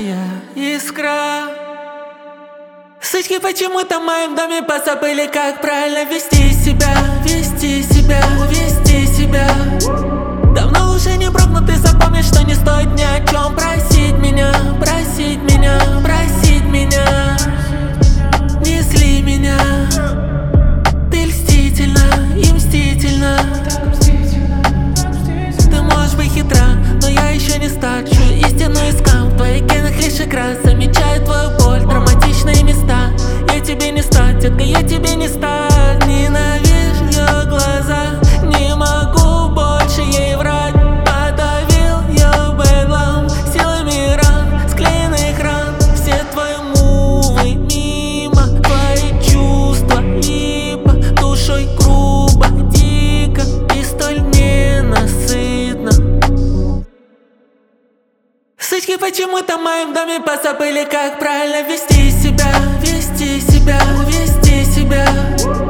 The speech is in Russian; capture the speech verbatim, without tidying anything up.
Горящая искра. Сучки почему-то в моем доме позабыли, как правильно вести себя, вести себя, вести себя. Давно уже не брок, но ты запомни, что не стоит ни о чем просить меня, просить меня, просить меня. Не зли меня, ты льстительна и мстительна. Ты можешь быть хитра, но я еще не старше. Истину искал, в твоих генах лишь игра. Замечаю твою боль, драматичные места. Я тебе не стать, детка, я тебе не стать. Ненавижу ее глаза, не могу больше ей врать. Подавил ее бедлом, силами ран, склеенных ран. Все твои мувы мимо, твои чувства липа. Душой грубо, дико и столь ненасытно. Сучки почему-то в моем доме позабыли, как правильно вести себя, вести себя, вести себя.